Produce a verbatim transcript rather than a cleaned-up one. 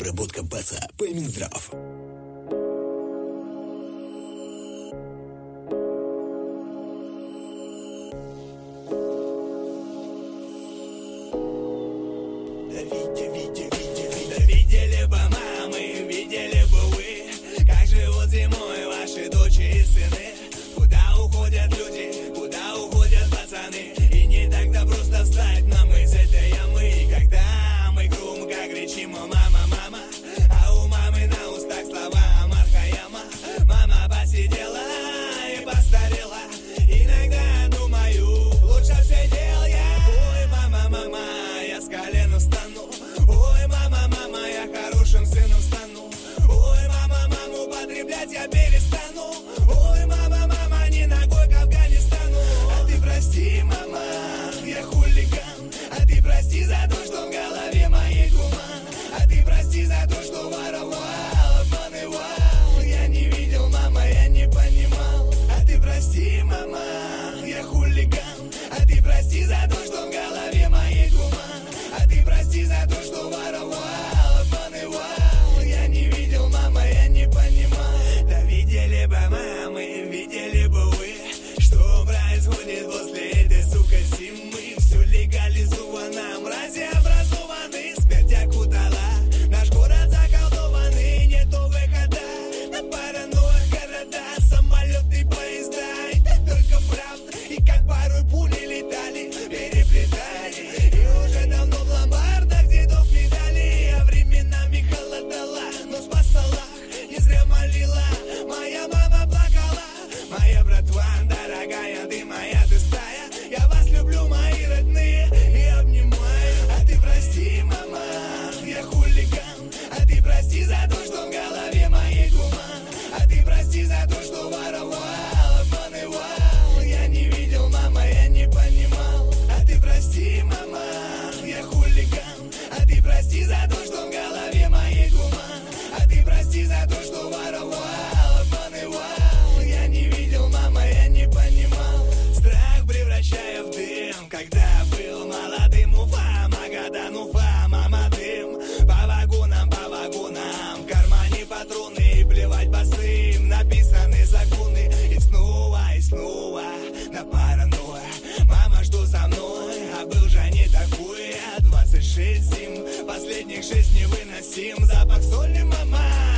Обработка баса по Минздрав. Видели бы мамы, видели бы вы, как живут зимой ваши дочери и сыны. Куда уходят люди, куда уходят пацаны. И не так-то просто встать нам из этой ямы. И когда мы громко кричим: мама, мама, а у мамы на устах слова Мархаяма. Мама посидела и постарела. Иногда думаю, лучше б сидел я. Ой, мама, мама, я с колен встану. Ой, мама, мама, я хорошим сыном стану. Ой, мама, маму потреблять я перестану. Ой, мама, мама, не ногой к Афганистану. А ты прости, мама, я хулиган. А ты прости за то, что в голове моей туман. А ты прости за то, что воровал, обманывал. Я не видел, мама, я не понимал. А ты прости, мама, я хулиган. А ты прости за то, что в голове моей туман. А ты прости за то, что воровал, обманывал. Я не видел, мама, я не понимал. Да видели бы мамы, видели бы вы, что происходит после этой, сука, зимы. Все легализовано, мрази образованы. Смерть окутала наш город заколдованный. Нету выхода на паранойя города, самолеты, поезда. И так только правда, и как порой пули летали, переплетали. И уже давно в ломбардах дедов не дали. А временами холодала, но спасала. Не зря молила, моя мама плакала. Моя братва, дорогая, ты моя, ты стая. Я вас люблю, мои родные, и обнимаю. А ты прости, мама, я хулиган. А ты прости за то, что в голове моей туман. А ты прости за то, что воровал, обманывал. Я не видел, мама, я не понимал. А ты прости, мама, я хулиган. А ты прости за то, что в голове моей туман. А ты прости за то, что воровал, обманывал. Я не видел, мама, я не понимал. Страх превращая в дым, когда был молодым. Уфа, Магадан, Уфа, мама, дым. По вагонам, по вагонам, в кармане патроны. И плевать босым, написаны законы. И снова, и снова на паранойя. Мама, что со мной? А был же не такой. Двадцать шесть зим, последних шесть невыносим. Запах соли, мама,